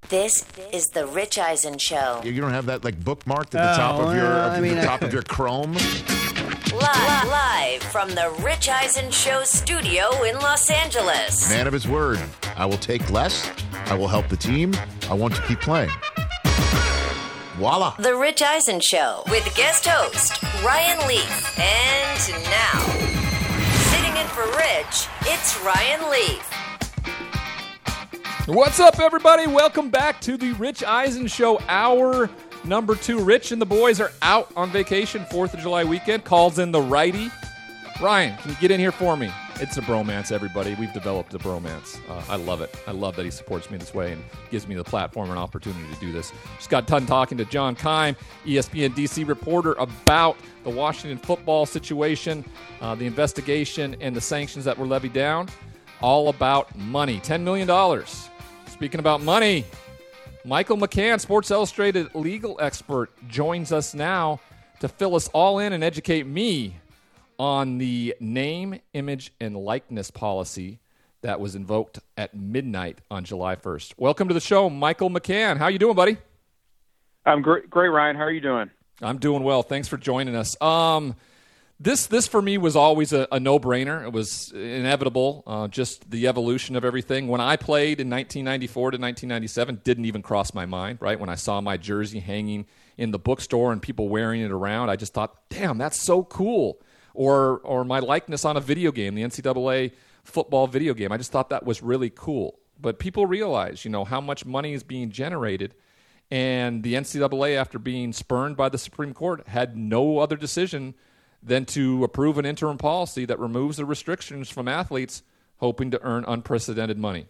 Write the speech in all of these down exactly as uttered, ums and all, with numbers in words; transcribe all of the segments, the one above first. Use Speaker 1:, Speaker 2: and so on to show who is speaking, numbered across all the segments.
Speaker 1: This is the Rich Eisen Show.
Speaker 2: You don't have that like bookmarked at the oh, top of your uh, I mean, the top I... of your Chrome.
Speaker 1: Live, live from the Rich Eisen Show studio in Los Angeles.
Speaker 2: Man of his word. I will take less. I will help the team. I want to keep playing. Voila.
Speaker 1: The Rich Eisen Show with guest host Ryan Leaf. And now, sitting in for Rich, it's Ryan Leaf.
Speaker 3: What's up, everybody? Welcome back to the Rich Eisen Show, hour number two. Rich and the boys are out on vacation, fourth of July weekend. Calls in the righty. Ryan, can you get in here for me? It's a bromance, everybody. We've developed a bromance. Uh, I love it. I love that he supports me this way and gives me the platform and opportunity to do this. Just got done talking to John Keim, E S P N D C reporter, about the Washington football situation, uh, the investigation, and the sanctions that were levied down. All about money. ten million dollars. Speaking about money, Michael McCann, Sports Illustrated legal expert, joins us now to fill us all in and educate me on the name, image, and likeness policy that was invoked at midnight on July first. Welcome to the show, Michael McCann. How you doing, buddy?
Speaker 4: I'm great, great, Ryan. How are you doing?
Speaker 3: I'm doing well. Thanks for joining us. Um, This, this for me was always a, a no-brainer. It was inevitable, uh, just the evolution of everything. When I played in nineteen ninety-four to nineteen ninety-seven, didn't even cross my mind, right? When I saw my jersey hanging in the bookstore and people wearing it around, I just thought, damn, that's so cool. Or, or my likeness on a video game, the N C double A football video game. I just thought that was really cool. But people realize, you know, how much money is being generated. And the N C double A, after being spurned by the Supreme Court, had no other decision than to approve an interim policy that removes the restrictions from athletes hoping to earn unprecedented money.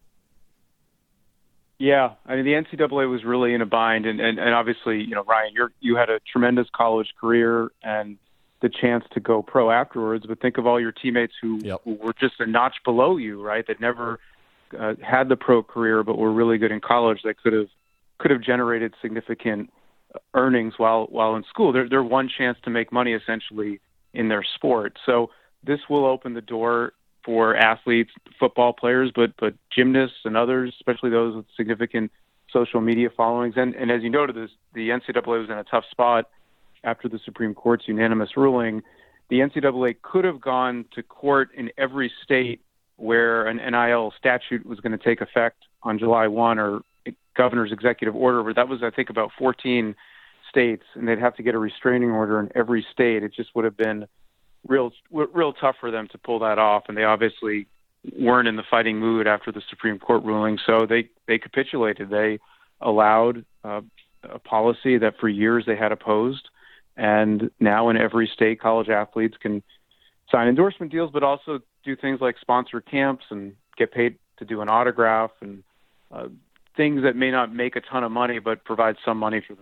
Speaker 4: Yeah, I mean, the N C double A was really in a bind, and, and, and obviously, you know, Ryan, you're, you had a tremendous college career and the chance to go pro afterwards, but think of all your teammates who,
Speaker 3: yep.
Speaker 4: who were just a notch below you, right, that never uh, had the pro career but were really good in college, that could have could have generated significant earnings while while in school. They're they're one chance to make money essentially in their sport. So this will open the door for athletes, football players, but but gymnasts and others, especially those with significant social media followings. And and as you noted, this, the N C double A was in a tough spot after the Supreme Court's unanimous ruling. The N C double A could have gone to court in every state where an N I L statute was going to take effect on July first, or governor's executive order, but that was, I think, about fourteen states, and they'd have to get a restraining order in every state. It just would have been real, real tough for them to pull that off, and they obviously weren't in the fighting mood after the Supreme Court ruling, so they, they capitulated. They allowed uh, a policy that for years they had opposed, and now in every state, college athletes can sign endorsement deals, but also do things like sponsor camps and get paid to do an autograph and uh, things that may not make a ton of money, but provide some money for them.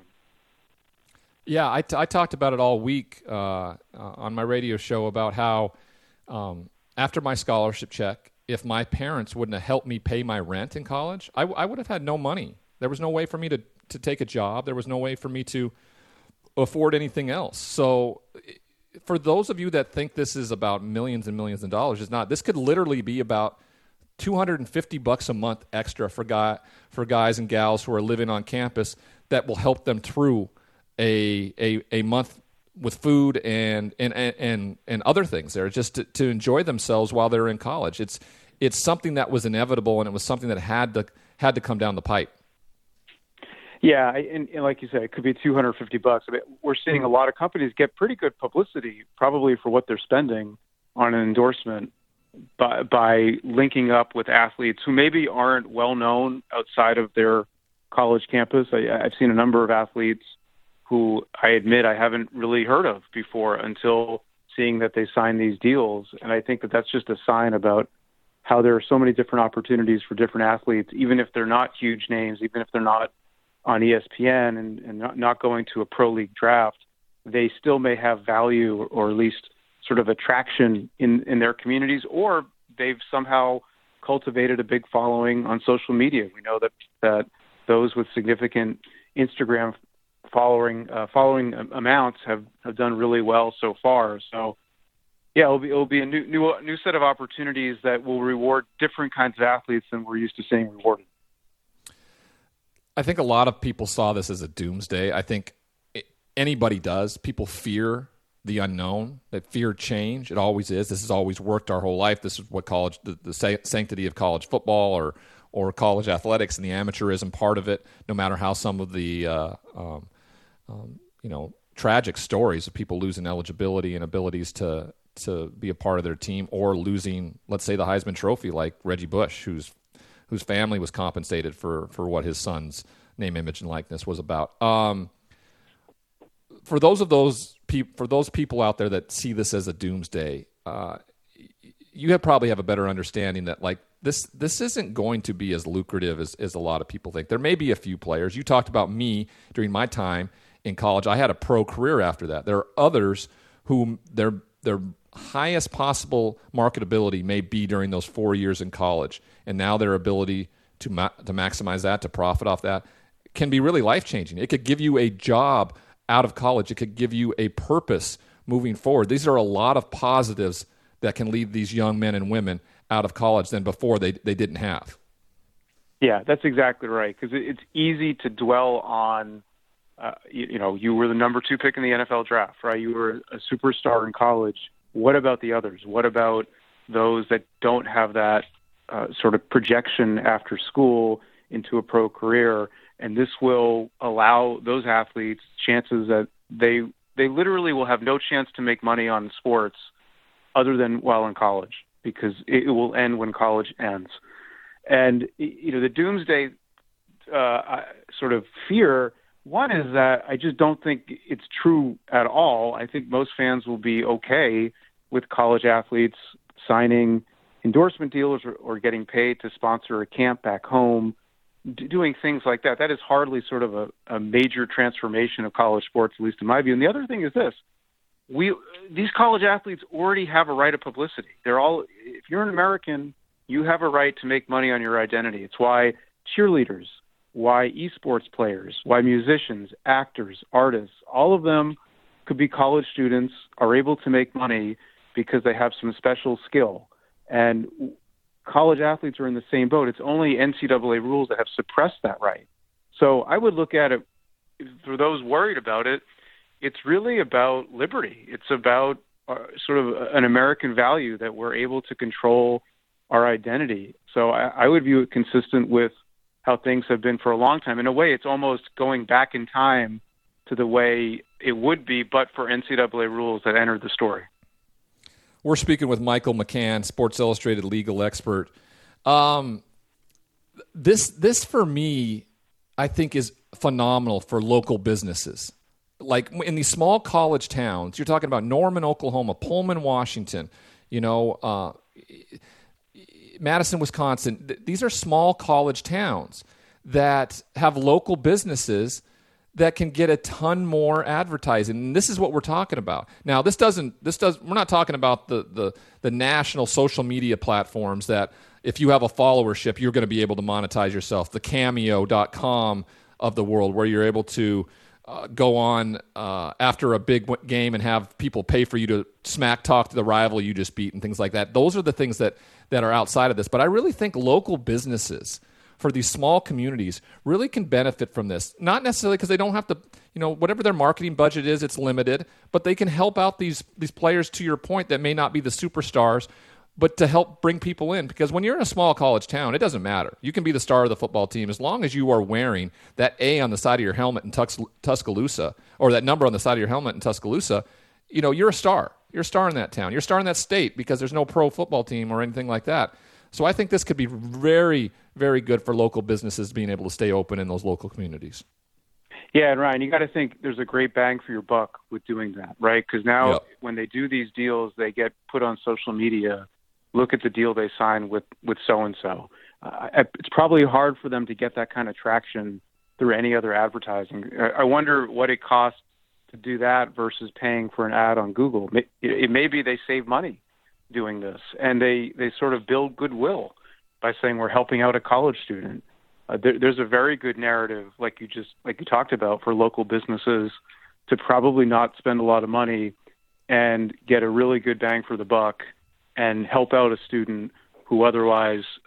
Speaker 3: Yeah, I, t- I talked about it all week uh, uh, on my radio show about how um, after my scholarship check, if my parents wouldn't have helped me pay my rent in college, I, w- I would have had no money. There was no way for me to, to take a job. There was no way for me to afford anything else. So for those of you that think this is about millions and millions of dollars, it's not. This could literally be about two hundred fifty bucks a month extra for guy for guys and gals who are living on campus that will help them through a a, a month with food and and, and and other things there, just to, to enjoy themselves while they're in college. It's it's something that was inevitable, and it was something that had to had to come down the pipe.
Speaker 4: Yeah, and, and like you said, it could be two hundred fifty bucks. I mean, we're seeing a lot of companies get pretty good publicity, probably for what they're spending on an endorsement, By, by linking up with athletes who maybe aren't well known outside of their college campus. I, I've seen a number of athletes who I admit I haven't really heard of before until seeing that they sign these deals. And I think that that's just a sign about how there are so many different opportunities for different athletes, even if they're not huge names, even if they're not on E S P N and, and not, not going to a pro league draft, they still may have value, or at least sort of attraction in, in their communities, or they've somehow cultivated a big following on social media. We know that, that those with significant Instagram following uh, following amounts have, have done really well so far. So, yeah, it'll be it'll be a new new new set of opportunities that will reward different kinds of athletes than we're used to seeing rewarded.
Speaker 3: I think a lot of people saw this as a doomsday. I think it, anybody does. People fear the unknown. They fear change. It always is. This has always worked our whole life. This is what college, the, the sanctity of college football or or college athletics and the amateurism part of it. No matter how some of the uh, um, um, you know tragic stories of people losing eligibility and abilities to to be a part of their team, or losing, let's say, the Heisman Trophy, like Reggie Bush, whose whose family was compensated for for what his son's name, image, and likeness was about. Um, for those of those pe- for those people out there that see this as a doomsday, uh, you have probably have a better understanding that like this this isn't going to be as lucrative as, as a lot of people think. There may be a few players. You talked about me during my time in college. I had a pro career after that. There are others who their their highest possible marketability may be during those four years in college, and now their ability to ma- to maximize that, to profit off that, can be really life-changing. It could give you a job out of college. It could give you a purpose moving forward. These are a lot of positives that can lead these young men and women out of college than before they, they didn't have.
Speaker 4: Yeah, that's exactly right, because it's easy to dwell on, uh, you, you know, you were the number two pick in the N F L draft, right? You were a superstar in college. What about the others? What about those that don't have that uh, sort of projection after school into a pro career? And this will allow those athletes chances that they they literally will have no chance to make money on sports other than while in college, because it will end when college ends. And, you know, the doomsday uh, sort of fear, one is that I just don't think it's true at all. I think most fans will be okay with college athletes signing endorsement deals or, or getting paid to sponsor a camp back home, d- doing things like that. That is hardly sort of a, a major transformation of college sports, at least in my view. And the other thing is this. We these college athletes already have a right of publicity. They're all, if you're an American, you have a right to make money on your identity. It's why cheerleaders, why esports players, why musicians, actors, artists, all of them could be college students, are able to make money because they have some special skill. And college athletes are in the same boat. It's only N C double A rules that have suppressed that right. So I would look at it, for those worried about it, it's really about liberty. It's about uh, sort of an American value that we're able to control our identity. So I, I would view it consistent with how things have been for a long time. In a way, it's almost going back in time to the way it would be, but for N C double A rules that entered the story.
Speaker 3: We're speaking with Michael McCann, Sports Illustrated legal expert. Um, this, this for me, I think is phenomenal for local businesses. Like in these small college towns, you're talking about Norman, Oklahoma, Pullman, Washington, you know, uh, Madison, Wisconsin. Th- these are small college towns that have local businesses that can get a ton more advertising. And this is what we're talking about. Now, this doesn't, this does, we're not talking about the, the, the national social media platforms that if you have a followership, you're going to be able to monetize yourself. The cameo dot com of the world, where you're able to uh, go on uh, after a big w- game and have people pay for you to smack talk to the rival you just beat and things like that. Those are the things that, that are outside of this. But I really think local businesses for these small communities really can benefit from this. Not necessarily because they don't have to, you know, whatever their marketing budget is, it's limited, but they can help out these these players, to your point, that may not be the superstars, but to help bring people in. Because when you're in a small college town, it doesn't matter. You can be the star of the football team as long as you are wearing that A on the side of your helmet in Tus- Tuscaloosa, or that number on the side of your helmet in Tuscaloosa. You know, you're a star. You're a star in that town. You're a star in that state because there's no pro football team or anything like that. So I think this could be very, very good for local businesses being able to stay open in those local communities.
Speaker 4: Yeah, and Ryan, you got to think there's a great bang for your buck with doing that, right? Because now
Speaker 3: Yep.
Speaker 4: when they do these deals, they get put on social media. Look at the deal they signed with, with so-and-so. Uh, it's probably hard for them to get that kind of traction through any other advertising. I wonder what it costs to do that versus paying for an ad on Google. It, it may be they save money doing this, and they, they sort of build goodwill by saying we're helping out a college student. Uh, there, there's a very good narrative, like you just like you talked about, for local businesses to probably not spend a lot of money and get a really good bang for the buck and help out a student who otherwise uh,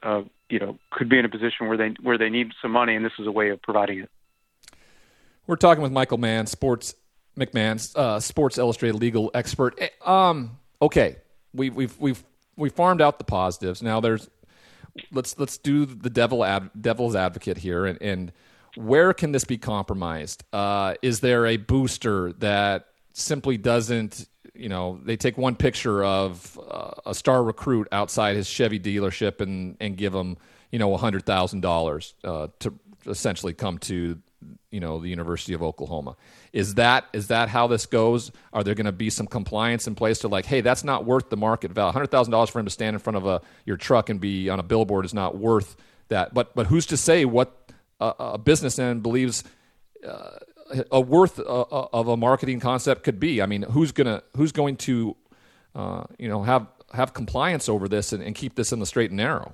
Speaker 4: you know, could be in a position where they where they need some money, and this is a way of providing it.
Speaker 3: We're talking with Michael Mann, Sports McMahon, uh, Sports Illustrated legal expert. Um, okay, we've we've we've we farmed out the positives. Now there's let's let's do the devil ad, devil's advocate here, and, and where can this be compromised? Uh, is there a booster that simply doesn't, you know, they take one picture of uh, a star recruit outside his Chevy dealership and, and give him, you know, one hundred thousand dollars uh, to essentially come to, you know, the University of Oklahoma. Is that is that how this goes? Are there going to be some compliance in place to like, hey, that's not worth the market value. one hundred thousand dollars for him to stand in front of a your truck and be on a billboard is not worth that. But but who's to say what a, a businessman believes uh, a worth uh, of a marketing concept could be? I mean, who's gonna who's going to uh, you know have have compliance over this and, and keep this in the straight and narrow?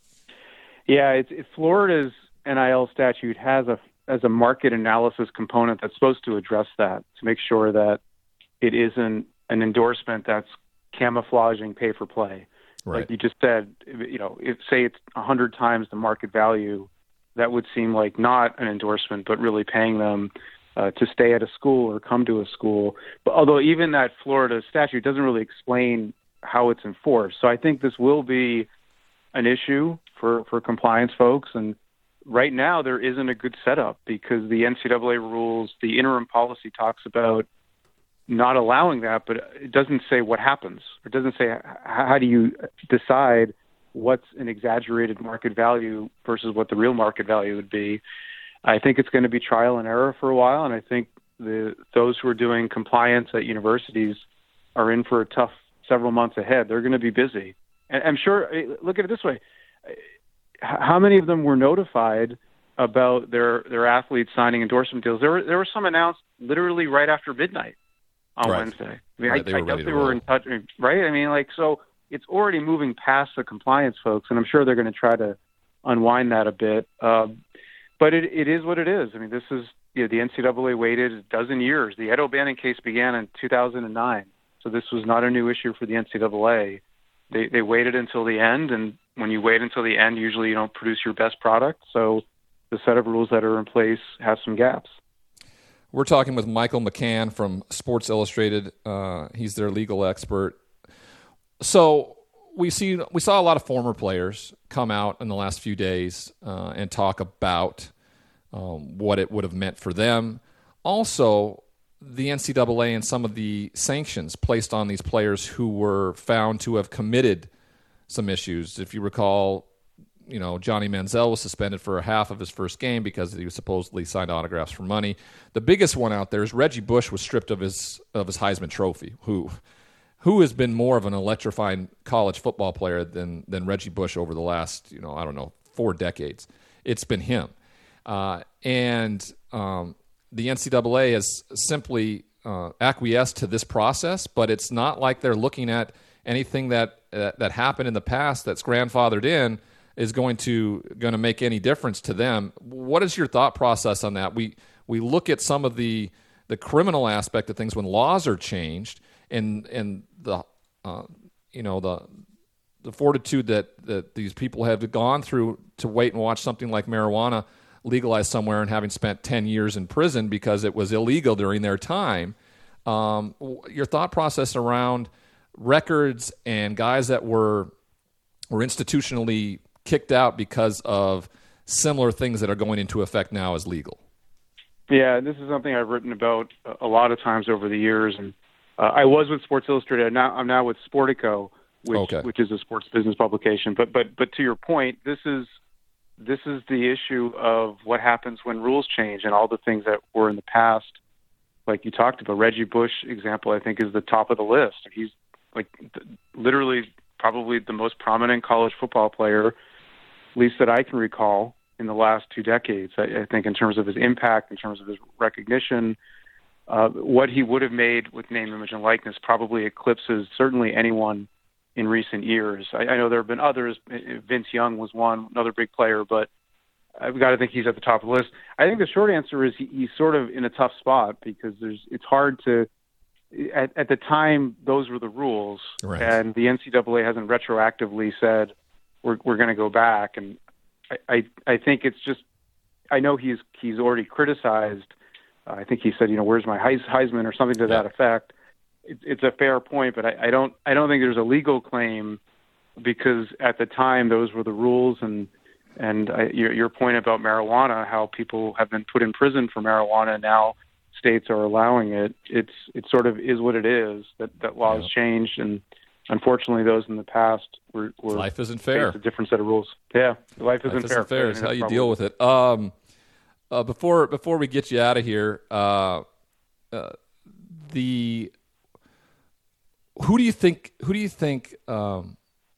Speaker 4: Yeah, it's, it's Florida's N I L statute has a as a market analysis component that's supposed to address that, to make sure that it isn't an endorsement that's camouflaging pay for play.
Speaker 3: Right.
Speaker 4: Like you just said, you know, if say it's a hundred times the market value, that would seem like not an endorsement, but really paying them uh, to stay at a school or come to a school. But although even that Florida statute doesn't really explain how it's enforced. So I think this will be an issue for, for compliance folks. And right now there isn't a good setup because the N C double A rules, the interim policy talks about not allowing that, but it doesn't say what happens. It doesn't say how do you decide what's an exaggerated market value versus what the real market value would be. I think it's going to be trial and error for a while, and I think the those who are doing compliance at universities are in for a tough several months ahead. They're going to be busy. And I'm sure, look at it this way, how many of them were notified about their, their athletes signing endorsement deals? There were there were some announced literally right after midnight on
Speaker 3: right.
Speaker 4: Wednesday. I mean,
Speaker 3: right,
Speaker 4: I,
Speaker 3: they were
Speaker 4: I doubt
Speaker 3: ready
Speaker 4: they
Speaker 3: to
Speaker 4: were
Speaker 3: roll.
Speaker 4: in touch, right? I mean, like, so it's already moving past the compliance folks, and I'm sure they're going to try to unwind that a bit. Um, but it, it is what it is. I mean, this is, you know, the N C double A waited a dozen years. The Ed O'Bannon case began in two thousand nine, so this was not a new issue for the N C double A. They, they waited until the end, and when you wait until the end, usually you don't produce your best product. So the set of rules that are in place have some gaps.
Speaker 3: We're talking with Michael McCann from Sports Illustrated. Uh, he's their legal expert. So we see we saw a lot of former players come out in the last few days uh, and talk about um, what it would have meant for them. Also, the N C double A and some of the sanctions placed on these players who were found to have committed some issues. If you recall, you know, Johnny Manziel was suspended for a half of his first game because he was supposedly signed autographs for money. The biggest one out there is Reggie Bush was stripped of his of his Heisman Trophy. Who who has been more of an electrifying college football player than than Reggie Bush over the last, you know, I don't know, four decades? It's been him. Uh, and um, the N C double A has simply uh, acquiesced to this process, but it's not like they're looking at anything that uh, that happened in the past that's grandfathered in is going to going to make any difference to them. What is your thought process on that? We we look at some of the the criminal aspect of things when laws are changed, and and the uh, you know the the fortitude that that these people have gone through to wait and watch something like marijuana legalized somewhere and having spent ten years in prison because it was illegal during their time. Um, your thought process around records and guys that were were institutionally kicked out because of similar things that are going into effect now as legal.
Speaker 4: Yeah, this is something I've written about a lot of times over the years, and uh, I was with Sports Illustrated. Now I'm now with Sportico, which
Speaker 3: okay.
Speaker 4: which is a sports business publication. But but but to your point, this is this is the issue of what happens when rules change and all the things that were in the past, like you talked about. Reggie Bush example, I think, is the top of the list. He's like literally probably the most prominent college football player, at least that I can recall, in the last two decades. I, I think in terms of his impact, in terms of his recognition, uh, what he would have made with name, image, and likeness probably eclipses certainly anyone in recent years. I, I know there have been others. Vince Young was one, another big player, but I've got to think he's at the top of the list. I think the short answer is he, he's sort of in a tough spot because there's it's hard to At, at the time, those were the rules,
Speaker 3: right.
Speaker 4: and the N C double A hasn't retroactively said, we're we're going to go back. And I, I I think it's just I know he's he's already criticized. Uh, I think he said, you know, where's my Heis, Heisman or something to that effect. It, it's a fair point, but I, I don't I don't think there's a legal claim because at the time those were the rules. And and I, your your point about marijuana, how people have been put in prison for marijuana, and now states are allowing it. It's it sort of is what it is. That that laws yeah. changed, and unfortunately, those in the past were, were
Speaker 3: life isn't fair.
Speaker 4: A different set of rules. Yeah, life isn't
Speaker 3: life
Speaker 4: fair.
Speaker 3: Isn't fair is how you deal with it. Um, uh, before before we get you out of here, uh, uh, the who do you think who do you think um,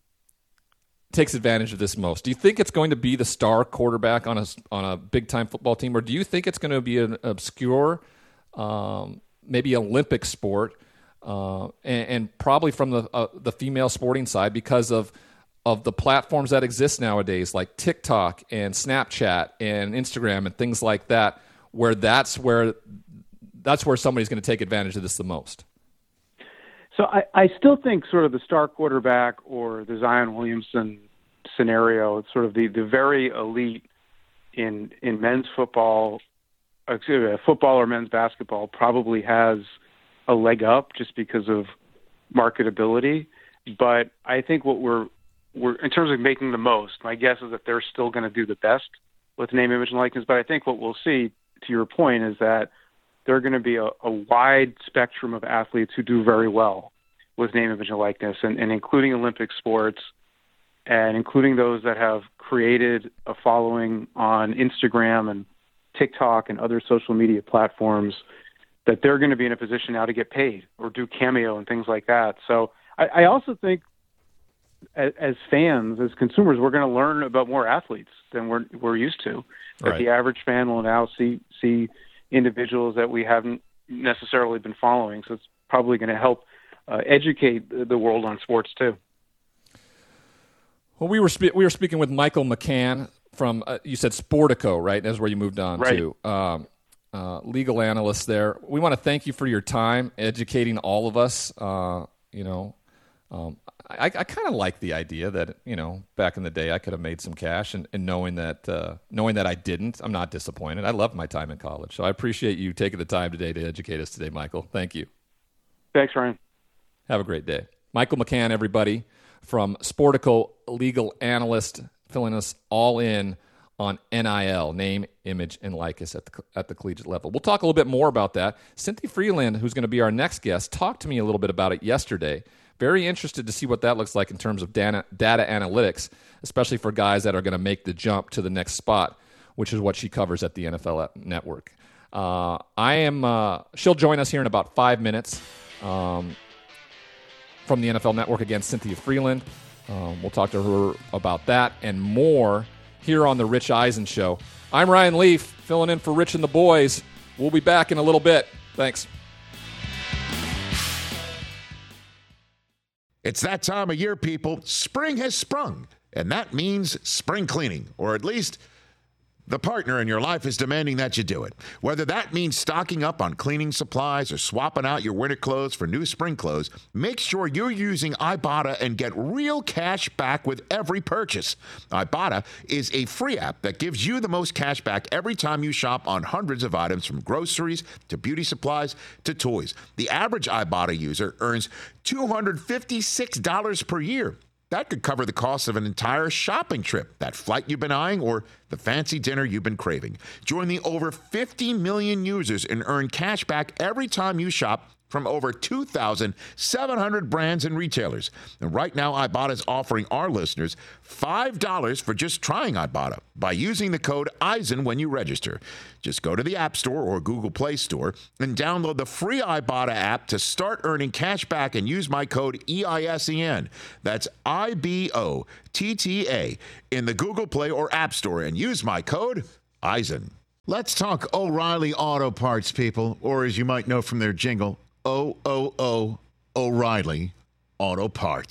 Speaker 3: takes advantage of this most? Do you think it's going to be the star quarterback on a on a big time football team, or do you think it's going to be an obscure, um, maybe Olympic sport? Uh, and, and probably from the uh, the female sporting side because of of the platforms that exist nowadays, like TikTok and Snapchat and Instagram and things like that, where that's where that's where somebody's going to take advantage of this the most.
Speaker 4: So I, I still think sort of the star quarterback or the Zion Williamson scenario, it's sort of the, the very elite in in men's football, excuse me, football or men's basketball probably has a leg up just because of marketability. But I think what we're we're in terms of making the most, my guess is that they're still going to do the best with name, image, and likeness. But I think what we'll see, to your point, is that there are going to be a, a wide spectrum of athletes who do very well with name, image, and likeness, and, and including Olympic sports, and including those that have created a following on Instagram and TikTok and other social media platforms, that they're going to be in a position now to get paid or do Cameo and things like that. So I, I also think as, as fans, as consumers, we're going to learn about more athletes than we're we're used to. That
Speaker 3: right.
Speaker 4: The average fan will now see see individuals that we haven't necessarily been following. So it's probably going to help uh, educate the world on sports too.
Speaker 3: Well, we were spe- we were speaking with Michael McCann from uh, you said Sportico, right? That's where you moved on
Speaker 4: right.
Speaker 3: to. Um, Uh, legal analyst there. We want to thank you for your time educating all of us. Uh, you know, um, I, I kind of like the idea that, you know, back in the day I could have made some cash, and, and knowing that uh, knowing that I didn't, I'm not disappointed. I loved my time in college. So I appreciate you taking the time today to educate us today, Michael. Thank you.
Speaker 4: Thanks, Ryan.
Speaker 3: Have a great day. Michael McCann, everybody, from Sportico, legal analyst, filling us all in on N I L, name, image, and likeness at the at the collegiate level. We'll talk a little bit more about that. Cynthia Freeland, who's going to be our next guest, talked to me a little bit about it yesterday. Very interested to see what that looks like in terms of data, data analytics, especially for guys that are going to make the jump to the next spot, which is what she covers at the N F L Network. Uh, I am. Uh, she'll join us here in about five minutes um, from the N F L Network again. Cynthia Freeland. Um, we'll talk to her about that and more here on the Rich Eisen Show. I'm Ryan Leaf, filling in for Rich and the boys. We'll be back in a little bit. Thanks.
Speaker 2: It's that time of year, people. Spring has sprung, and that means spring cleaning, or at least the partner in your life is demanding that you do it. Whether that means stocking up on cleaning supplies or swapping out your winter clothes for new spring clothes, make sure you're using Ibotta and get real cash back with every purchase. Ibotta is a free app that gives you the most cash back every time you shop on hundreds of items, from groceries to beauty supplies to toys. The average Ibotta user earns two hundred fifty-six dollars per year. That could cover the cost of an entire shopping trip, that flight you've been eyeing, or the fancy dinner you've been craving. Join the over fifty million users and earn cash back every time you shop from over two thousand seven hundred brands and retailers. And right now, Ibotta is offering our listeners five dollars for just trying Ibotta by using the code Eisen when you register. Just go to the App Store or Google Play Store and download the free Ibotta app to start earning cash back and use my code E I S E N. That's I B O T T A in the Google Play or App Store and use my code Eisen. Let's talk O'Reilly Auto Parts, people, or as you might know from their jingle, O O O O'Reilly Auto Parts.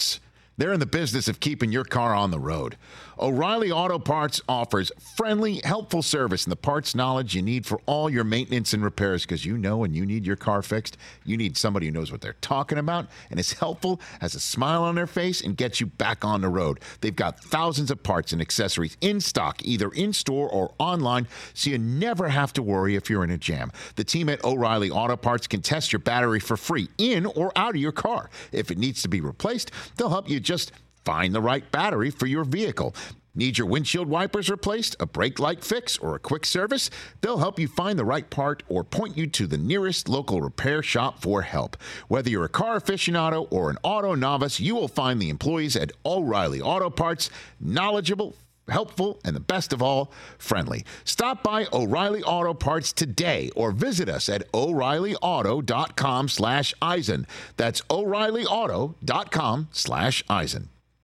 Speaker 2: They're in the business of keeping your car on the road. O'Reilly Auto Parts offers friendly, helpful service and the parts knowledge you need for all your maintenance and repairs, because you know when you need your car fixed, you need somebody who knows what they're talking about and is helpful, has a smile on their face, and gets you back on the road. They've got thousands of parts and accessories in stock, either in-store or online, so you never have to worry if you're in a jam. The team at O'Reilly Auto Parts can test your battery for free in or out of your car. If it needs to be replaced, they'll help you just find the right battery for your vehicle. Need your windshield wipers replaced, a brake light fix, or a quick service? They'll help you find the right part or point you to the nearest local repair shop for help. Whether you're a car aficionado or an auto novice, you will find the employees at O'Reilly Auto Parts knowledgeable, helpful, and the best of all, friendly. Stop by O'Reilly Auto Parts today or visit us at O'Reilly Auto dot com slash Eisen. That's O'Reilly Auto dot com slash Eisen.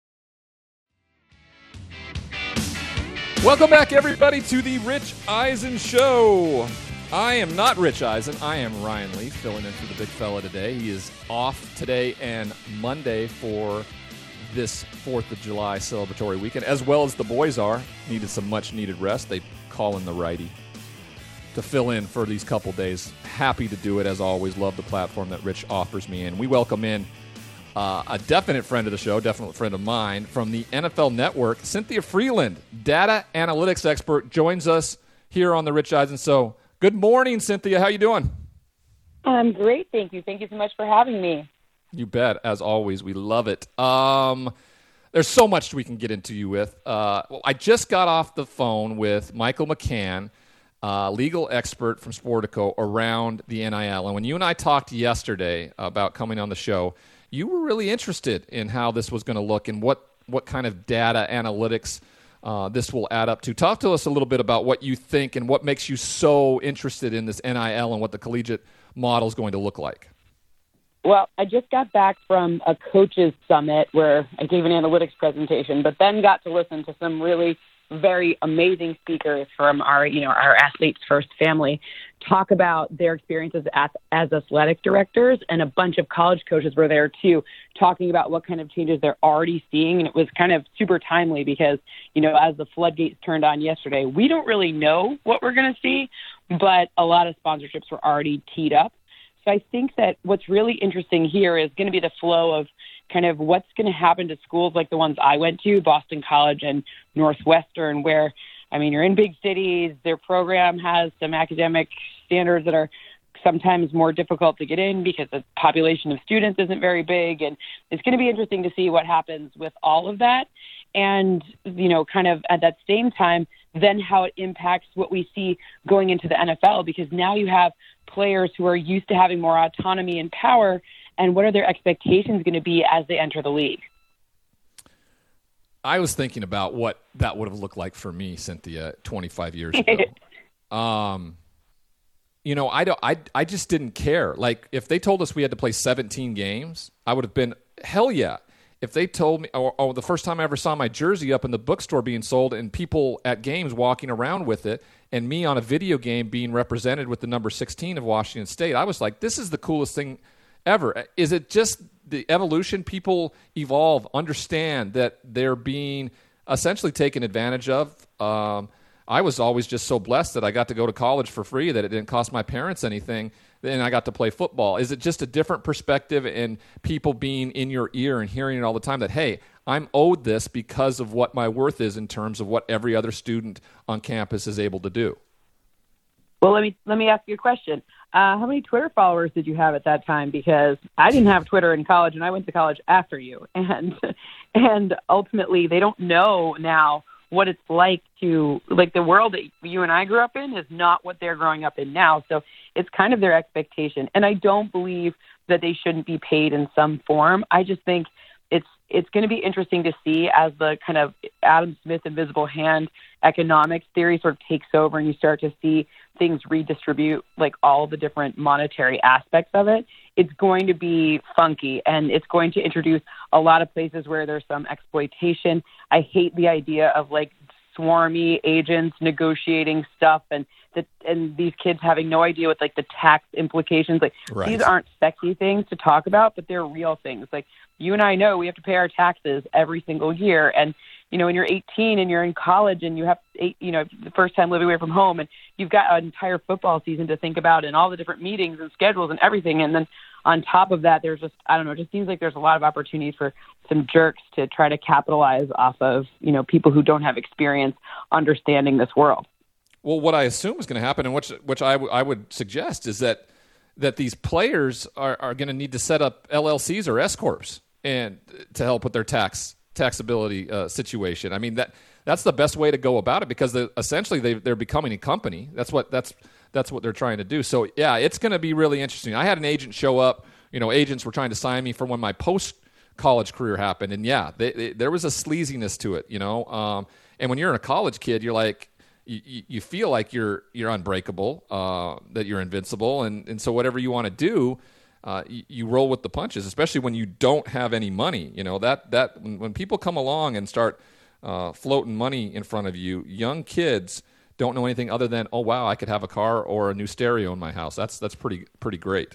Speaker 3: Welcome back, everybody, to the Rich Eisen Show. I am not Rich Eisen. I am Ryan Leaf, filling in for the big fella today. He is off today and Monday for this fourth of July celebratory weekend, as well as the boys are. Needed some much-needed rest. They call in the righty to fill in for these couple days. Happy to do it, as always. Love the platform that Rich offers me, and we welcome in Uh, a definite friend of the show, definite friend of mine, from the N F L Network, Cynthia Freeland, data analytics expert, joins us here on the Rich Eisen Show. Good morning, Cynthia. How you doing?
Speaker 5: I'm great, thank you. Thank you so much for having me.
Speaker 3: You bet. As always, we love it. Um, there's so much we can get into you with. Uh, well, I just got off the phone with Michael McCann, uh, legal expert from Sportico, around the N I L. And when you and I talked yesterday about coming on the show, you were really interested in how this was going to look and what, what kind of data analytics uh, this will add up to. Talk to us a little bit about what you think and what makes you so interested in this N I L and what the collegiate model is going to look like.
Speaker 5: Well, I just got back from a coaches summit where I gave an analytics presentation, but then got to listen to some really very amazing speakers from our, you know, our Athletes First family talk about their experiences as, as athletic directors, and a bunch of college coaches were there too, talking about what kind of changes they're already seeing. And it was kind of super timely because, you know, as the floodgates turned on yesterday, we don't really know what we're going to see, but a lot of sponsorships were already teed up. So I think that what's really interesting here is going to be the flow of kind of what's going to happen to schools like the ones I went to, Boston College and Northwestern, where, I mean, you're in big cities. Their program has some academic standards that are sometimes more difficult to get in because the population of students isn't very big. And it's going to be interesting to see what happens with all of that. And, you know, kind of at that same time, then how it impacts what we see going into the N F L, because now you have players who are used to having more autonomy and power, and what are their expectations going to be as they enter the league?
Speaker 3: I was thinking about what that would have looked like for me, Cynthia, twenty-five years ago. um, you know, I don't. I I just didn't care. Like, if they told us we had to play seventeen games, I would have been hell yeah. If they told me, or, or the first time I ever saw my jersey up in the bookstore being sold and people at games walking around with it, and me on a video game being represented with the number sixteen of Washington State, I was like, this is the coolest thing ever. Is it just the evolution? People evolve, understand that they're being essentially taken advantage of. Um, I was always just so blessed that I got to go to college for free, that it didn't cost my parents anything, and I got to play football. Is it just a different perspective and people being in your ear and hearing it all the time that, hey, I'm owed this because of what my worth is in terms of what every other student on campus is able to do?
Speaker 5: Well, let me let me ask you a question. Uh, how many Twitter followers did you have at that time? Because I didn't have Twitter in college, and I went to college after you. And and ultimately, they don't know now what it's like to, like, the world that you and I grew up in is not what they're growing up in now. So it's kind of their expectation. And I don't believe that they shouldn't be paid in some form. I just think it's it's going to be interesting to see as the kind of Adam Smith invisible hand economics theory sort of takes over and you start to see things redistribute, like all the different monetary aspects of it. It's going to be funky, and it's going to introduce a lot of places where there's some exploitation. I hate the idea of, like, swarmy agents negotiating stuff, and the, and these kids having no idea what like the tax implications. Like
Speaker 3: Right.
Speaker 5: these aren't sexy things to talk about, but they're real things. Like you and I know we have to pay our taxes every single year, and you know when you're eighteen and you're in college and you have eight, you know the first time living away from home, and you've got an entire football season to think about, and all the different meetings and schedules and everything, and then on top of that, there's just, I don't know, it just seems like there's a lot of opportunities for some jerks to try to capitalize off of, you know, people who don't have experience understanding this world.
Speaker 3: Well, what I assume is going to happen, and which which I, w- I would suggest, is that that these players are, are going to need to set up L L Cs or S corps and to help with their tax taxability uh, situation. I mean that that's the best way to go about it, because they, essentially they they're becoming a company. That's what that's that's what they're trying to do. So yeah, it's going to be really interesting. I had an agent show up. You know, agents were trying to sign me for when my post college career happened, and yeah, they, they, there was a sleaziness to it. You know, um, and when you're a college kid, you're like. You, you feel like you're you're unbreakable, uh, that you're invincible, and, and so whatever you want to do, uh, you, you roll with the punches. Especially when you don't have any money. You know that that when, when people come along and start uh, floating money in front of you, young kids don't know anything other than, oh wow, I could have a car or a new stereo in my house. That's that's pretty pretty great.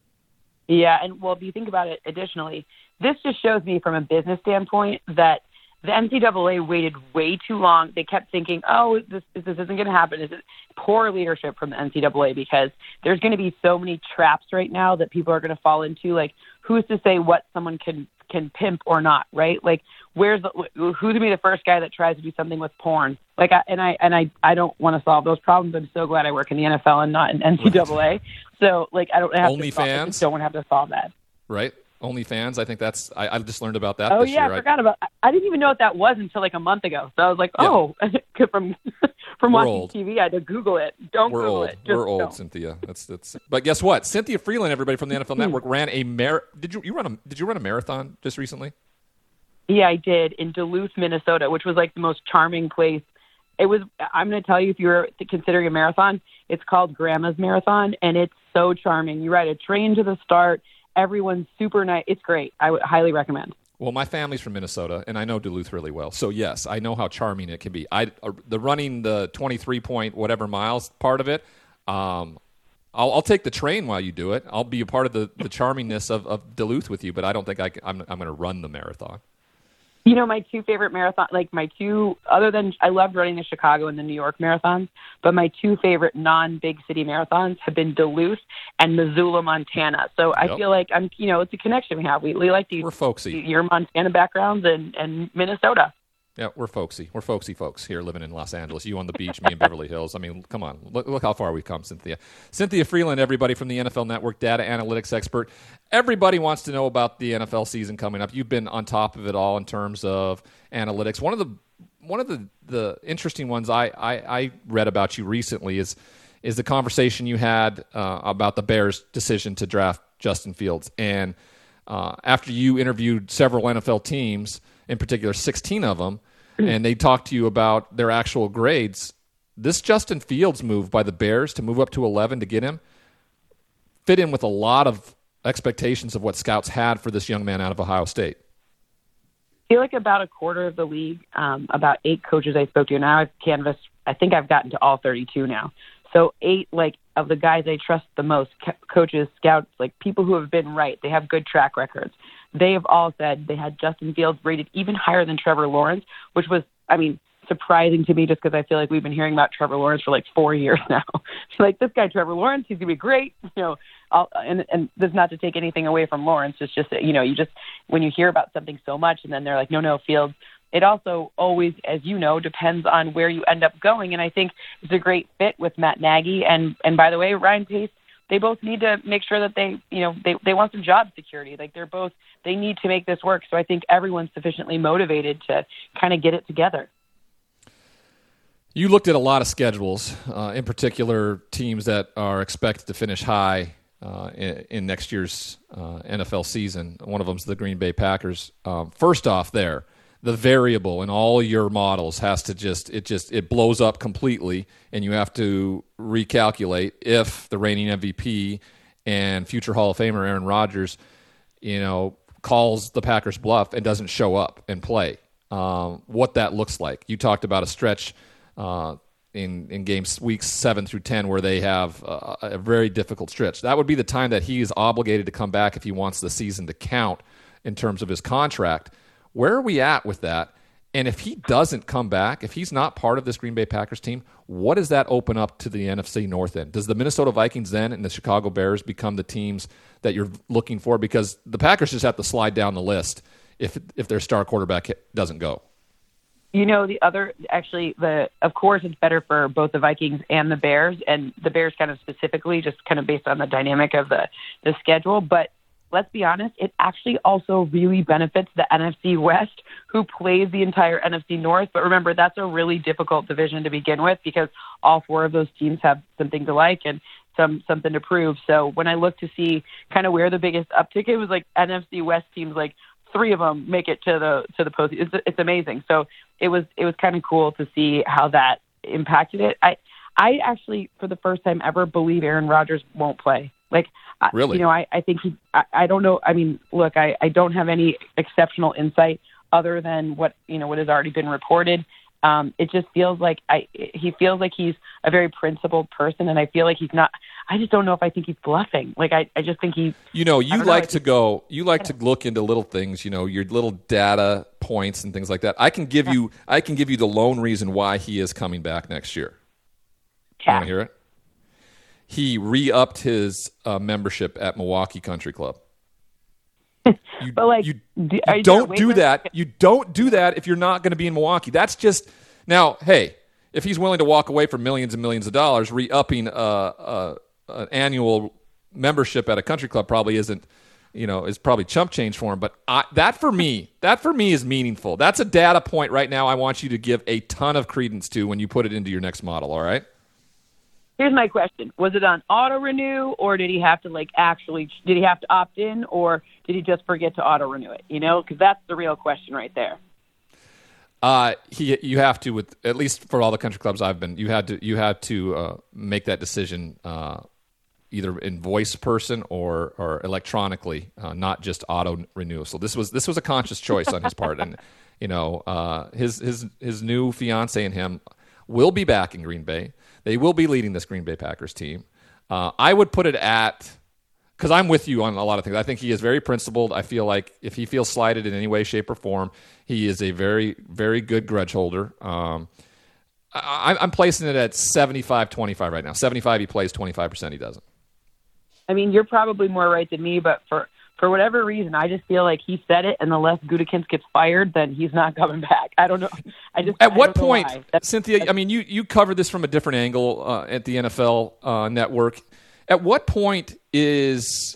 Speaker 5: Yeah, and well, if you think about it, additionally, this just shows me from a business standpoint that the N C double A waited way too long. They kept thinking, oh, this this isn't going to happen. Is it poor leadership from the N C double A? Because there's going to be so many traps right now that people are going to fall into. Like, who's to say what someone can can pimp or not, right? Like, where's the, who's going to be the first guy that tries to do something with porn? Like, I, and I and I, I don't want to solve those problems. I'm so glad I work in the N F L and not in N C double A. Right. So, like, I don't have
Speaker 3: Only
Speaker 5: to solve,
Speaker 3: fans?
Speaker 5: I just don't want to have to solve that.
Speaker 3: Right? OnlyFans. I think that's. I, I just learned about that.
Speaker 5: Oh
Speaker 3: this
Speaker 5: yeah,
Speaker 3: year.
Speaker 5: I forgot about. I didn't even know what that was until like a month ago. So I was like, oh, yeah. from from
Speaker 3: We're
Speaker 5: watching
Speaker 3: old.
Speaker 5: T V, I had to Google it. Don't
Speaker 3: We're
Speaker 5: Google
Speaker 3: old.
Speaker 5: it. Just
Speaker 3: We're old,
Speaker 5: don't.
Speaker 3: Cynthia. That's that's. But guess what? Cynthia Freeland, everybody from the N F L Network, ran a mar. Did you you run a Did you run a marathon just recently?
Speaker 5: Yeah, I did in Duluth, Minnesota, which was like the most charming place. It was. I'm going to tell you, if you're considering a marathon, it's called Grandma's Marathon, and it's so charming. You ride a train to the start. Everyone's super nice. It's great. I would highly recommend.
Speaker 3: Well, my family's from Minnesota, and I know Duluth really well. So yes, I know how charming it can be. I uh, the running the twenty-three point whatever miles part of it. Um, I'll, I'll take the train while you do it. I'll be a part of the, the charmingness of, of Duluth with you, but I don't think I can, I'm I'm going to run the marathon.
Speaker 5: You know, my two favorite marathon, like my two, other than I loved running the Chicago and the New York marathons, but my two favorite non-big city marathons have been Duluth and Missoula, Montana. So I
Speaker 3: Yep.
Speaker 5: feel like I'm, you know, it's a connection we have. We, we like these,
Speaker 3: We're folksy.
Speaker 5: your Montana backgrounds and, and Minnesota.
Speaker 3: Yeah, we're folksy. We're folksy folks here living in Los Angeles. You on the beach, me in Beverly Hills. I mean, come on. Look, look how far we've come, Cynthia. Cynthia Freeland, everybody from the N F L Network, data analytics expert. Everybody wants to know about the N F L season coming up. You've been on top of it all in terms of analytics. One of the one of the, the interesting ones I, I, I read about you recently is is the conversation you had uh, about the Bears' decision to draft Justin Fields. And uh, after you interviewed several N F L teams, in particular sixteen of them, and they talked to you about their actual grades, this Justin Fields move by the Bears to move up to eleven to get him fit in with a lot of expectations of what scouts had for this young man out of Ohio State.
Speaker 5: I feel like about a quarter of the league, um, about eight coaches I spoke to. Now I've canvassed, I think I've gotten to all thirty-two now. So eight, like, of the guys I trust the most, co- coaches, scouts, like people who have been right. They have good track records. They have all said they had Justin Fields rated even higher than Trevor Lawrence, which was, I mean, surprising to me just because I feel like we've been hearing about Trevor Lawrence for like four years now. Like, this guy, Trevor Lawrence, he's going to be great. You know, I'll, and, and this is not to take anything away from Lawrence. It's just that, you know, you just, when you hear about something so much and then they're like, no, no, Fields, it also always, as you know, depends on where you end up going. And I think it's a great fit with Matt Nagy. And, and by the way, Ryan Pace, they both need to make sure that they, you know, they, they want some job security. Like, they're both, they need to make this work. So I think everyone's sufficiently motivated to kind of get it together.
Speaker 3: You looked at a lot of schedules, uh, in particular teams that are expected to finish high uh, in, in next year's uh, N F L season. One of them is the Green Bay Packers. Um, first off there, the variable in all your models has to just, it just, it blows up completely, and you have to recalculate if the reigning M V P and future Hall of Famer Aaron Rodgers, you know, calls the Packers bluff and doesn't show up and play. um, what that looks like. You talked about a stretch uh, in in games weeks seven through ten where they have a, a very difficult stretch. That would be the time that he is obligated to come back if he wants the season to count in terms of his contract. Where are we at with that? And if he doesn't come back, if he's not part of this Green Bay Packers team, what does that open up to the N F C North end? Does the Minnesota Vikings then and the Chicago Bears become the teams that you're looking for? Because the Packers just have to slide down the list if if their star quarterback doesn't go.
Speaker 5: You know, the other, actually, the of course, it's better for both the Vikings and the Bears, and the Bears kind of specifically, just kind of based on the dynamic of the, the schedule. But let's be honest, it actually also really benefits the N F C West, who plays the entire N F C North. But remember, that's a really difficult division to begin with because all four of those teams have something to like and some something to prove. So when I look to see kind of where the biggest uptick, it was like N F C West teams, like three of them make it to the to the post. It's, it's amazing. So it was it was kind of cool to see how that impacted it. I I actually, for the first time ever, believe Aaron Rodgers won't play. Like,
Speaker 3: really?
Speaker 5: You know, I, I think he, I, I don't know. I mean, look, I, I don't have any exceptional insight other than what, you know, what has already been reported. Um, it just feels like I, he feels like he's a very principled person. And I feel like he's not, I just don't know if I think he's bluffing. Like, I, I just think he,
Speaker 3: you know, you like
Speaker 5: know,
Speaker 3: to go, you like to look into little things, you know, your little data points and things like that. I can give you, I can give you the lone reason why he is coming back next year. You want to hear it? He re-upped his uh, membership at Milwaukee Country Club. You,
Speaker 5: but like,
Speaker 3: you,
Speaker 5: do,
Speaker 3: you
Speaker 5: you
Speaker 3: don't do that. You don't do that if you're not going to be in Milwaukee. That's just now. Hey, if he's willing to walk away for millions and millions of dollars, re-upping uh, uh, an annual membership at a country club probably isn't, you know, is probably chump change for him. But I, that for me, that for me is meaningful. That's a data point right now. I want you to give a ton of credence to when you put it into your next model. All right.
Speaker 5: Here's my question. Was it on auto renew, or did he have to like actually, did he have to opt in, or did he just forget to auto renew it? You know, because that's the real question right there.
Speaker 3: Uh, he, you have to, with at least for all the country clubs I've been, you had to, you had to uh, make that decision uh, either in voice person or or electronically, uh, not just auto renew. So this was this was a conscious choice on his part, and you know, uh, his his his new fiance and him will be back in Green Bay. They will be leading this Green Bay Packers team. Uh, I would put it at, because I'm with you on a lot of things. I think he is very principled. I feel like if he feels slighted in any way, shape, or form, he is a very, very good grudge holder. Um, I, I'm placing it at seventy-five twenty-five right now. seventy-five he plays, twenty-five percent he doesn't.
Speaker 5: I mean, you're probably more right than me, but for, for whatever reason, I just feel like he said it, and unless Gutekunst gets fired, then he's not coming back. I don't know. I just
Speaker 3: At
Speaker 5: I
Speaker 3: what
Speaker 5: don't know
Speaker 3: point,
Speaker 5: why. That's,
Speaker 3: Cynthia,
Speaker 5: that's,
Speaker 3: I mean, you, you covered this from a different angle uh, at the N F L uh, network. At what point is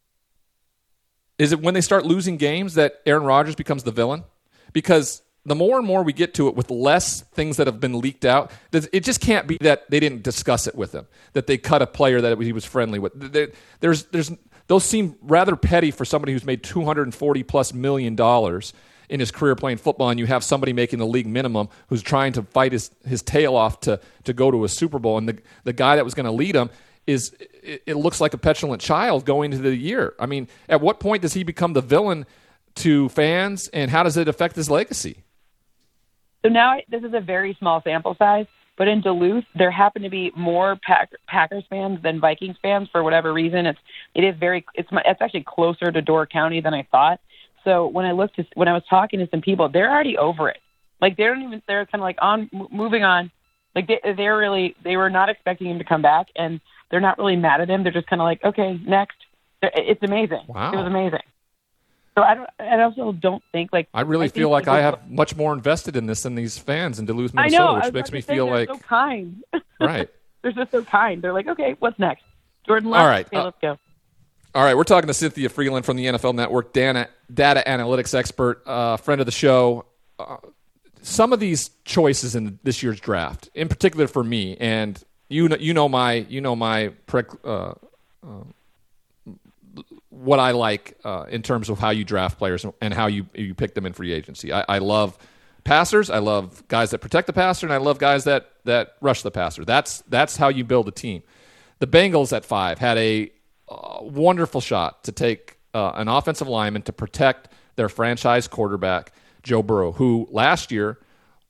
Speaker 3: is it when they start losing games that Aaron Rodgers becomes the villain? Because the more and more we get to it with less things that have been leaked out, it just can't be that they didn't discuss it with him, that they cut a player that he was friendly with. There's, there's, those seem rather petty for somebody who's made two hundred forty plus million dollars in his career playing football, and you have somebody making the league minimum who's trying to fight his, his tail off to, to go to a Super Bowl, and the, the guy that was going to lead him is, it, it looks like a petulant child going into the year. I mean, at what point does he become the villain to fans, and how does it affect his legacy?
Speaker 5: So now I, this is a very small sample size, but in Duluth, there happen to be more Pack, Packers fans than Vikings fans for whatever reason. It's it is very it's it's actually closer to Door County than I thought. So when I looked to, when I was talking to some people, they're already over it. Like they don't even they're kind of like on moving on. Like they they're really they were not expecting him to come back, and they're not really mad at him. They're just kind of like, okay, next. It's amazing.
Speaker 3: Wow.
Speaker 5: It was amazing. So I don't. I also don't think like
Speaker 3: I really
Speaker 5: I
Speaker 3: feel like
Speaker 5: people,
Speaker 3: I have much more invested in this than these fans in Duluth,
Speaker 5: I
Speaker 3: Minnesota,
Speaker 5: know,
Speaker 3: which
Speaker 5: I was
Speaker 3: makes
Speaker 5: about
Speaker 3: me
Speaker 5: to say,
Speaker 3: feel
Speaker 5: they're
Speaker 3: like
Speaker 5: so kind.
Speaker 3: right.
Speaker 5: They're just so kind. They're like, okay, what's next? Jordan Love.
Speaker 3: All right,
Speaker 5: Okay,
Speaker 3: uh,
Speaker 5: let's go.
Speaker 3: All right, we're talking to Cynthia Freeland from the N F L Network, data, data analytics expert, uh, friend of the show. Uh, some of these choices in this year's draft, in particular for me, and you know, you know my, you know my, uh, uh, what I like uh, in terms of how you draft players and how you you pick them in free agency. I, I love passers. I love guys that protect the passer, and I love guys that that rush the passer. That's that's how you build a team. The Bengals at five had a uh, wonderful shot to take uh, an offensive lineman to protect their franchise quarterback, Joe Burrow, who last year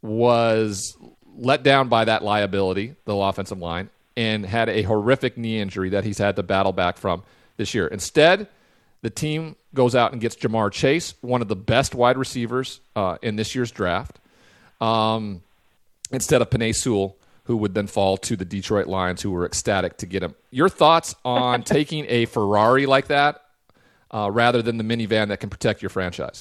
Speaker 3: was let down by that liability, the offensive line, and had a horrific knee injury that he's had to battle back from this year. Instead, the team goes out and gets Jamar Chase, one of the best wide receivers uh, in this year's draft, um, instead of Penei Sewell, who would then fall to the Detroit Lions, who were ecstatic to get him. Your thoughts on taking a Ferrari like that uh, rather than the minivan that can protect your franchise?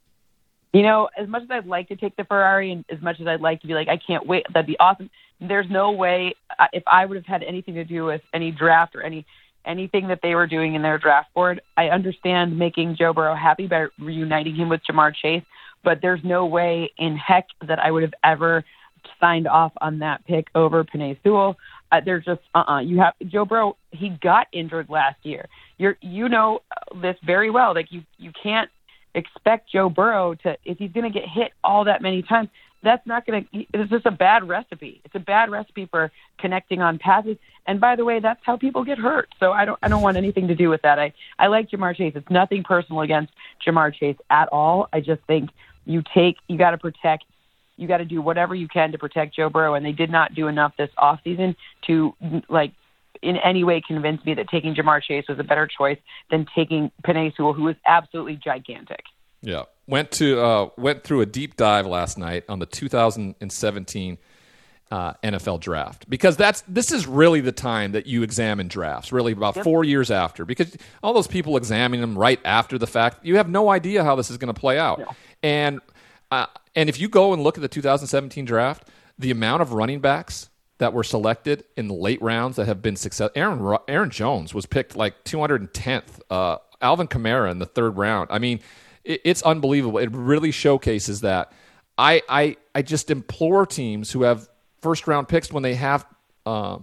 Speaker 5: You know, as much as I'd like to take the Ferrari and as much as I'd like to be like, I can't wait, that'd be awesome. There's no way, uh, if I would have had anything to do with any draft or any anything that they were doing in their draft board, I understand making Joe Burrow happy by reuniting him with Jamar Chase, but there's no way in heck that I would have ever signed off on that pick over Penei Sewell. Uh, there's just, uh-uh. You have, Joe Burrow, he got injured last year. You're, you know this very well. Like, you, you can't expect Joe Burrow to, if he's going to get hit all that many times, that's not going to, it's just a bad recipe. It's a bad recipe for connecting on passes. And by the way, that's how people get hurt. So I don't, I don't want anything to do with that. I, I like Jamar Chase. It's nothing personal against Jamar Chase at all. I just think you take, you got to protect, you got to do whatever you can to protect Joe Burrow. And they did not do enough this offseason to, like, in any way convince me that taking Jamar Chase was a better choice than taking Penei Sewell, who is absolutely gigantic.
Speaker 3: Yeah, went to uh, went through a deep dive last night on the two thousand seventeen uh, N F L draft, because that's this is really the time that you examine drafts. Really, about yep. four years after, because all those people examining them right after the fact, you have no idea how this is going to play out. No. And uh, and if you go and look at the two thousand seventeen draft, the amount of running backs that were selected in the late rounds that have been successful. Aaron Aaron Jones was picked like two hundred tenth. Uh, Alvin Kamara in the third round. I mean, it, it's unbelievable. It really showcases that. I, I I just implore teams who have first round picks, when they have uh,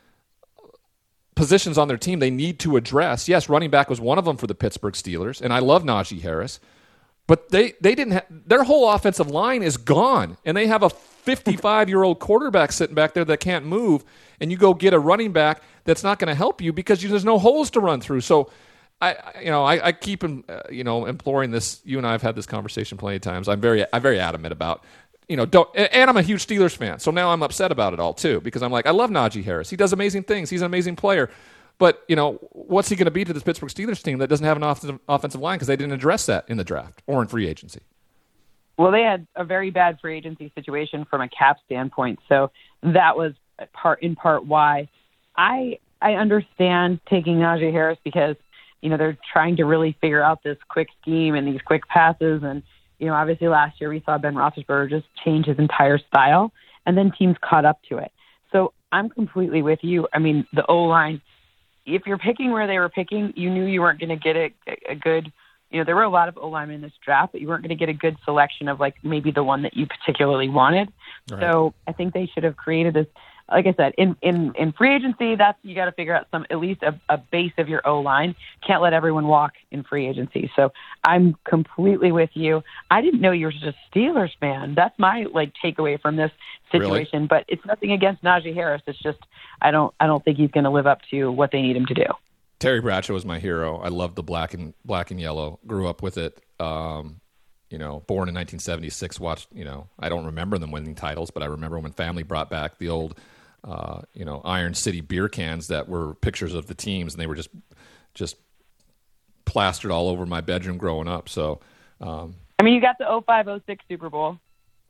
Speaker 3: positions on their team they need to address. Yes, running back was one of them for the Pittsburgh Steelers, and I love Najee Harris. But they, they didn't have, their whole offensive line is gone, and they have a fifty-five-year-old quarterback sitting back there that can't move, and you go get a running back that's not going to help you because you, there's no holes to run through. So, I you know I, I keep uh, you know imploring this. You and I have had this conversation plenty of times. I'm very I'm very adamant about you know don't, and I'm a huge Steelers fan, so now I'm upset about it all too, because I'm like, I love Najee Harris. He does amazing things. He's an amazing player. But, you know, what's he going to be to this Pittsburgh Steelers team that doesn't have an offensive, offensive line, because they didn't address that in the draft or in free agency?
Speaker 5: Well, they had a very bad free agency situation from a cap standpoint, so that was part in part why I I understand taking Najee Harris, because, you know, they're trying to really figure out this quick scheme and these quick passes. And, you know, obviously last year we saw Ben Roethlisberger just change his entire style, and then teams caught up to it. So I'm completely with you. I mean, the O-line, if you're picking where they were picking, you knew you weren't going to get a, a good, you know, there were a lot of O-linemen in this draft, but you weren't going to get a good selection of, like, maybe the one that you particularly wanted. Right. So I think they should have created this, like I said, in, in, in free agency, that's, you got to figure out some, at least a, a base of your O-line. Can't let everyone walk in free agency. So I'm completely with you. I didn't know you were just a Steelers fan. That's my, like, takeaway from this situation. Really? But it's nothing against Najee Harris. It's just, I don't, I don't think he's going to live up to what they need him to do.
Speaker 3: Terry Bradshaw was my hero. I loved the black and black and yellow. Grew up with it. Um, you know, born in nineteen seventy-six. Watched. You know, I don't remember them winning titles, but I remember when family brought back the old, uh, you know, Iron City beer cans that were pictures of the teams, and they were just, just plastered all over my bedroom growing up. So, um,
Speaker 5: I mean, you got the oh five oh six Super Bowl.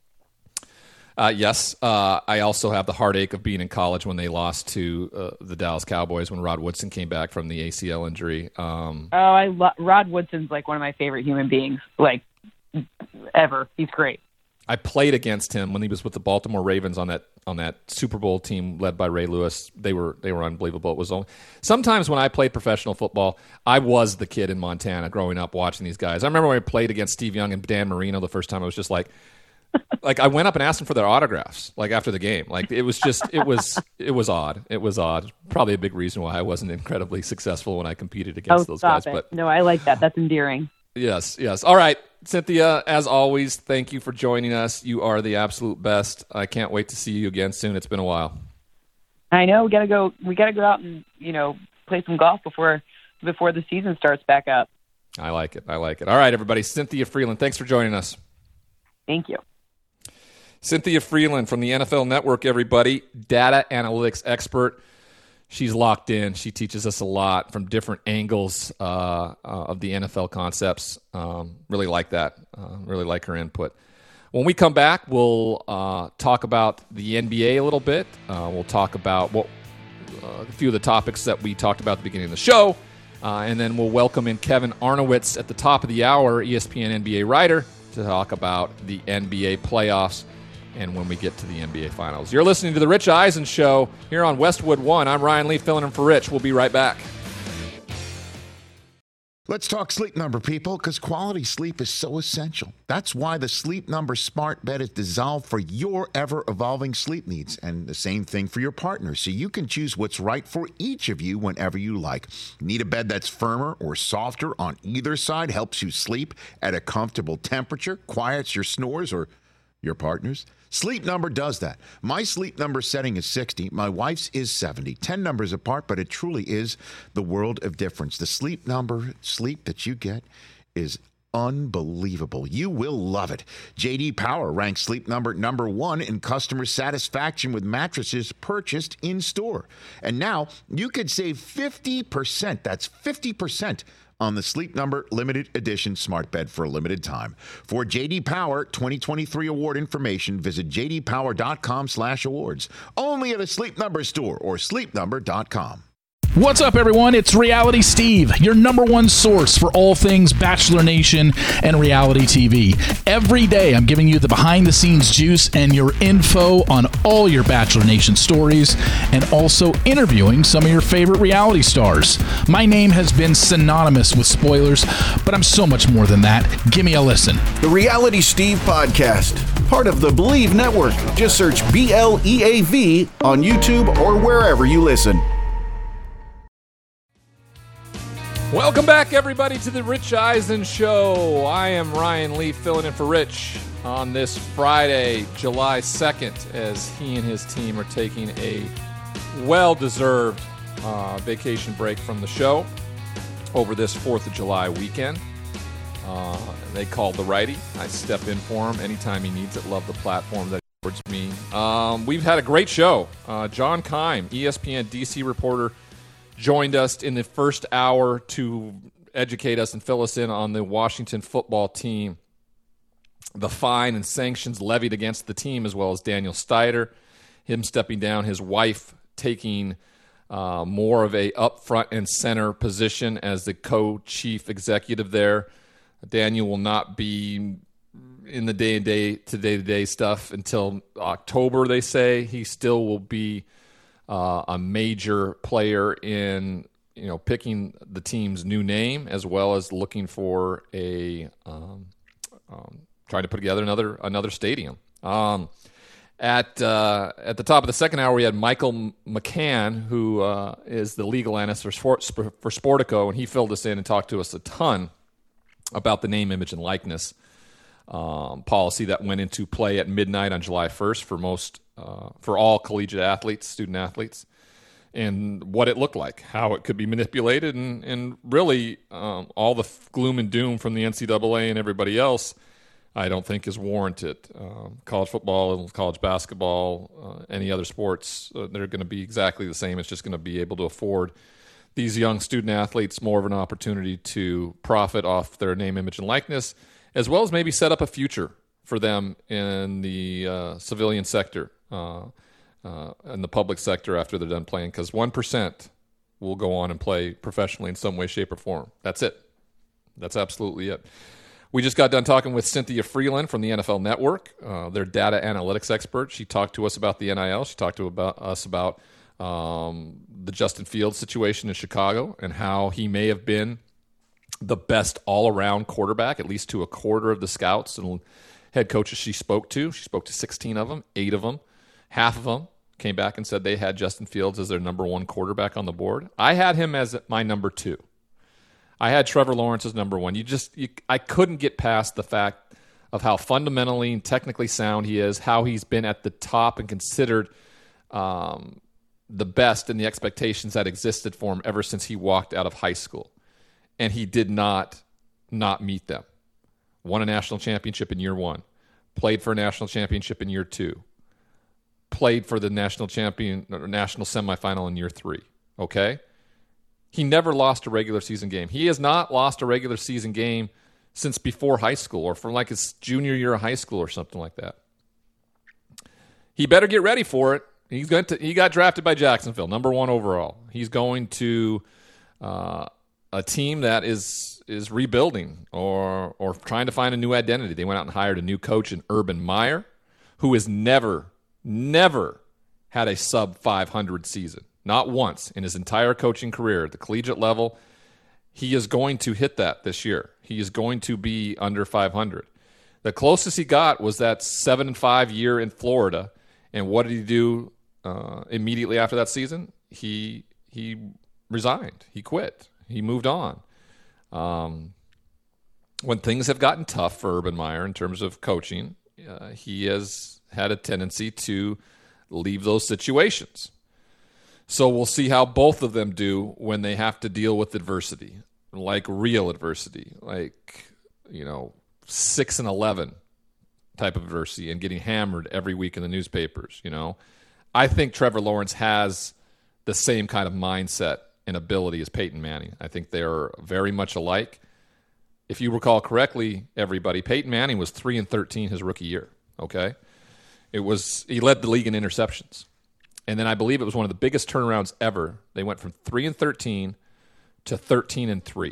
Speaker 3: Uh, yes, uh, I also have the heartache of being in college when they lost to uh, the Dallas Cowboys when Rod Woodson came back from the A C L injury. Um,
Speaker 5: oh, I lo- Rod Woodson's like one of my favorite human beings, like ever. He's great.
Speaker 3: I played against him when he was with the Baltimore Ravens on that on that Super Bowl team led by Ray Lewis. They were they were unbelievable. It was only, sometimes when I played professional football, I was the kid in Montana growing up watching these guys. I remember when I played against Steve Young and Dan Marino the first time. I was just like. Like I went up and asked them for their autographs, like after the game. Like it was just, it was, it was odd. It was odd. Probably a big reason why I wasn't incredibly successful when I competed against
Speaker 5: oh,
Speaker 3: those
Speaker 5: stop
Speaker 3: guys.
Speaker 5: It.
Speaker 3: But
Speaker 5: no, I like that. That's endearing.
Speaker 3: Yes, yes. All right, Cynthia. As always, thank you for joining us. You are the absolute best. I can't wait to see you again soon. It's been a while.
Speaker 5: I know. We gotta go. We gotta go out and you know play some golf before before the season starts back up.
Speaker 3: I like it. I like it. All right, everybody. Cynthia Frelund, thanks for joining us.
Speaker 5: Thank you.
Speaker 3: Cynthia Freeland from the N F L Network, everybody, data analytics expert. She's locked in. She teaches us a lot from different angles uh, uh, of the N F L concepts. Um, really like that. Uh, really like her input. When we come back, we'll uh, talk about the N B A a little bit. Uh, we'll talk about what uh, a few of the topics that we talked about at the beginning of the show. Uh, and then we'll welcome in Kevin Arnowitz at the top of the hour, E S P N N B A writer, to talk about the N B A playoffs and when we get to the N B A Finals. You're listening to The Rich Eisen Show here on Westwood One. I'm Ryan Leaf, filling in for Rich. We'll be right back.
Speaker 2: Let's talk Sleep Number, people, because quality sleep is so essential. That's why the Sleep Number smart bed is designed for your ever-evolving sleep needs, and the same thing for your partner, so you can choose what's right for each of you whenever you like. Need a bed that's firmer or softer on either side, helps you sleep at a comfortable temperature, quiets your snores or your partner's? Sleep Number does that. My Sleep Number setting is sixty. My wife's is seventy. ten numbers apart, but it truly is the world of difference. The Sleep Number sleep that you get is unbelievable. You will love it. J D Power ranks Sleep Number number one in customer satisfaction with mattresses purchased in store. And now you could save fifty percent. That's fifty percent on the Sleep Number limited edition smart bed for a limited time. For J D Power twenty twenty-three award information, visit j d power dot com slash awards. Only at a Sleep Number store or sleep number dot com.
Speaker 6: What's up, everyone? It's Reality Steve, your number one source for all things Bachelor Nation and reality T V. Every day, I'm giving you the behind-the-scenes juice and your info on all your Bachelor Nation stories, and also interviewing some of your favorite reality stars. My name has been synonymous with spoilers, but I'm so much more than that. Give me a listen.
Speaker 7: The Reality Steve Podcast, part of the Believe Network. Just search B L E A V on YouTube or wherever you listen.
Speaker 3: Welcome back, everybody, to the Rich Eisen Show. I am Ryan Leaf, filling in for Rich on this Friday, July second, as he and his team are taking a well-deserved uh, vacation break from the show over this fourth of July weekend. Uh, they called the righty. I step in for him anytime he needs it. Love the platform that he affords me. Um, we've had a great show. Uh, John Keim, E S P N D C reporter, joined us in the first hour to educate us and fill us in on the Washington football team, the fine and sanctions levied against the team, as well as Daniel Snyder, him stepping down, his wife taking uh, more of a up front and center position as the co-chief executive there. Daniel will not be in the day-to-day to day-to-day stuff until October, they say. He still will be Uh, a major player in, you know, picking the team's new name, as well as looking for a um, um, trying to put together another another stadium. Um, at uh, at the top of the second hour, we had Michael McCann, who uh, is the legal analyst for, Sport, for Sportico, and he filled us in and talked to us a ton about the name, image, and likeness um, policy that went into play at midnight on July first for most. Uh, for all collegiate athletes, student athletes, and what it looked like, how it could be manipulated, and, and really um, all the f- gloom and doom from the N C double A and everybody else, I don't think is warranted. Um, college football, college basketball, uh, any other sports, uh, they're going to be exactly the same. It's just going to be able to afford these young student athletes more of an opportunity to profit off their name, image, and likeness, as well as maybe set up a future for them in the uh, civilian sector. Uh, uh, in the public sector after they're done playing, because one percent will go on and play professionally in some way, shape, or form. That's it. That's absolutely it. We just got done talking with Cynthia Freeland from the N F L Network, uh, their data analytics expert. She talked to us about the N I L. She talked to about us about um, the Justin Fields situation in Chicago and how he may have been the best all-around quarterback, at least to a quarter of the scouts and head coaches she spoke to. She spoke to sixteen of them, eight of them. Half of them came back and said they had Justin Fields as their number one quarterback on the board. I had him as my number two. I had Trevor Lawrence as number one. You just, you, I couldn't get past the fact of how fundamentally and technically sound he is, how he's been at the top and considered um, the best in the expectations that existed for him ever since he walked out of high school. And he did not not meet them. Won a national championship in year one. played for a national championship in year two, played for the national champion or national semifinal in year three, okay? He never lost a regular season game. He has not lost a regular season game since before high school or from like his junior year of high school or something like that. He better get ready for it. He's going to. He got drafted by Jacksonville, number one overall. He's going to uh, a team that is is rebuilding or or trying to find a new identity. They went out and hired a new coach in Urban Meyer, who has never, never had a sub five hundred season. Not once in his entire coaching career at the collegiate level. He is going to hit that this year. He is going to be under five hundred. The closest he got was that seven and five year in Florida. And what did he do uh, immediately after that season? He he resigned. He quit. He moved on. Um, when things have gotten tough for Urban Meyer in terms of coaching, uh, he has had a tendency to leave those situations. So we'll see how both of them do when they have to deal with adversity, like real adversity, like, you know, six and eleven type of adversity and getting hammered every week in the newspapers, you know. I think Trevor Lawrence has the same kind of mindset and ability as Peyton Manning. I think they're very much alike. If you recall correctly, everybody, Peyton Manning was three and thirteen his rookie year, okay? It was he led the league in interceptions. And then I believe it was one of the biggest turnarounds ever. They went from three and thirteen to thirteen and three.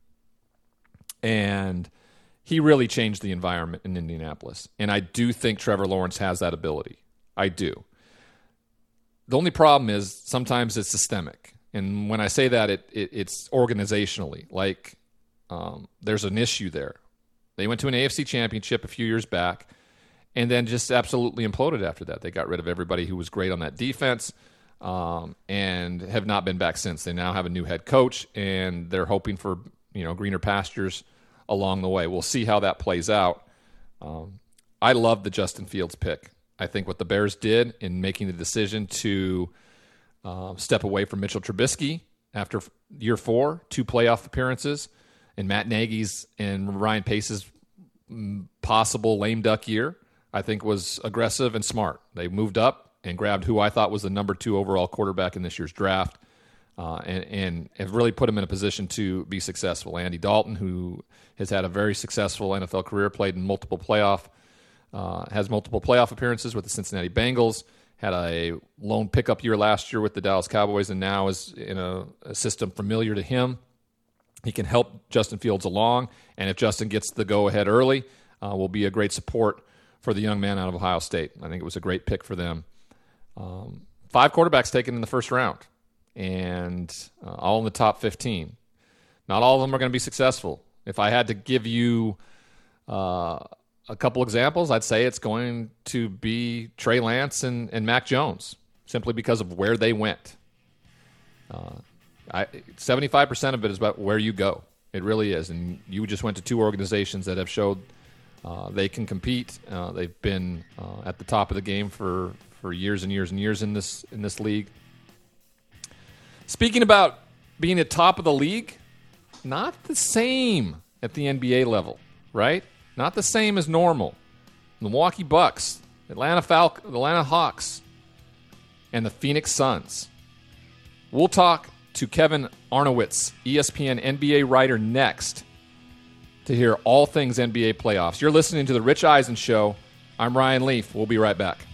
Speaker 3: And he really changed the environment in Indianapolis. And I do think Trevor Lawrence has that ability. I do. The only problem is sometimes it's systemic. And when I say that, it, it it's organizationally. Like um, there's an issue there. They went to an A F C championship a few years back and then just absolutely imploded after that. They got rid of everybody who was great on that defense um, and have not been back since. They now have a new head coach, and they're hoping for, you know, greener pastures along the way. We'll see how that plays out. Um, I love the Justin Fields pick. I think what the Bears did in making the decision to uh, step away from Mitchell Trubisky after year four, two playoff appearances, and Matt Nagy's and Ryan Pace's possible lame duck year, I think was aggressive and smart. They moved up and grabbed who I thought was the number two overall quarterback in this year's draft, uh, and, and have really put him in a position to be successful. Andy Dalton, who has had a very successful N F L career, played in multiple playoff, uh, has multiple playoff appearances with the Cincinnati Bengals, had a lone pickup year last year with the Dallas Cowboys, and now is in a, a system familiar to him. He can help Justin Fields along, and if Justin gets the go-ahead early, uh, will be a great support for the young man out of Ohio State. I think it was a great pick for them. Um, five quarterbacks taken in the first round, and uh, all in the top fifteen. Not all of them are going to be successful. If I had to give you uh, a couple examples, I'd say it's going to be Trey Lance and, and Mac Jones, simply because of where they went. Uh, I, seventy-five percent of it is about where you go. It really is. And you just went to two organizations that have showed uh, they can compete. Uh, they've been uh, at the top of the game for, for years and years and years in this in this league. Speaking about being at top of the league, not the same at the N B A level, right? Not the same as normal. The Milwaukee Bucks, Atlanta Falcons, Atlanta Hawks, and the Phoenix Suns. We'll talk to Kevin Arnowitz, E S P N N B A writer, next to hear all things N B A playoffs. You're listening to The Rich Eisen Show. I'm Ryan Leaf. We'll be right back.